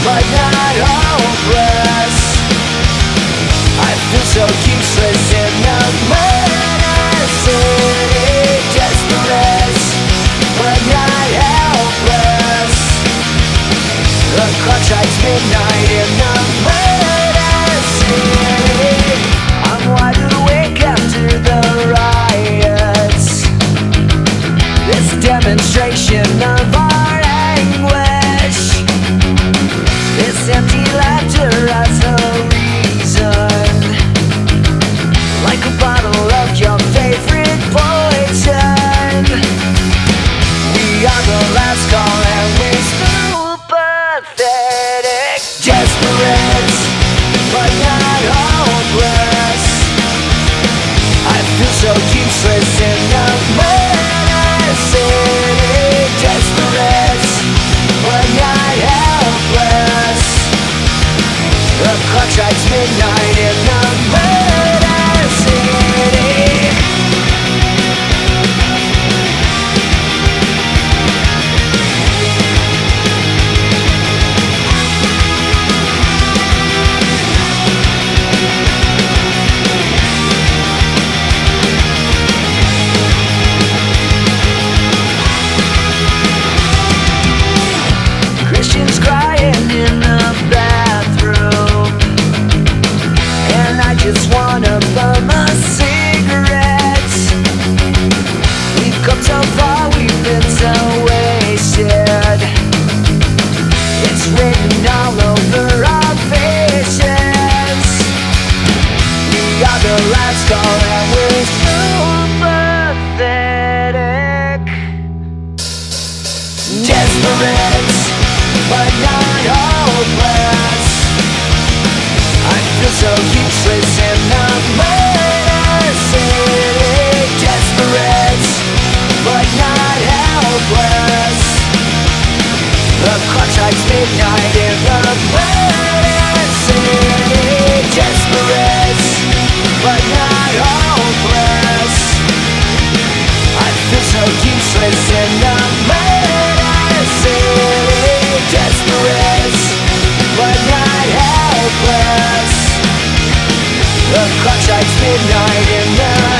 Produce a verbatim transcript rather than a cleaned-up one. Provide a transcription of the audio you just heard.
but not hopeless. I feel so useless in the murder city, desperate, but not helpless. The clock strikes midnight in the murder city. I'm wide awake after the riots, this demonstration of our anguish, this empty laughter as a reason, like a bottle of your favorite poison. We are the last call and we're so pathetic, desperate, but not hopeless. I feel so useless in the murder city, desperate, but not helpless. The clock strikes midnight in the murder city. Christians crying in the bathroom, and I just wanna bum a cigarette. We've come so far, we've been so wasted. It's written all over our faces. We are the last call and we're so pathetic, desperate, but not hopeless. I feel so useless in the murder city, desperate, but not helpless. The clock strikes midnight in the murder city, desperate, but not hopeless. I feel so useless in the murder city, desperate, but not helpless. The clock strikes midnight in the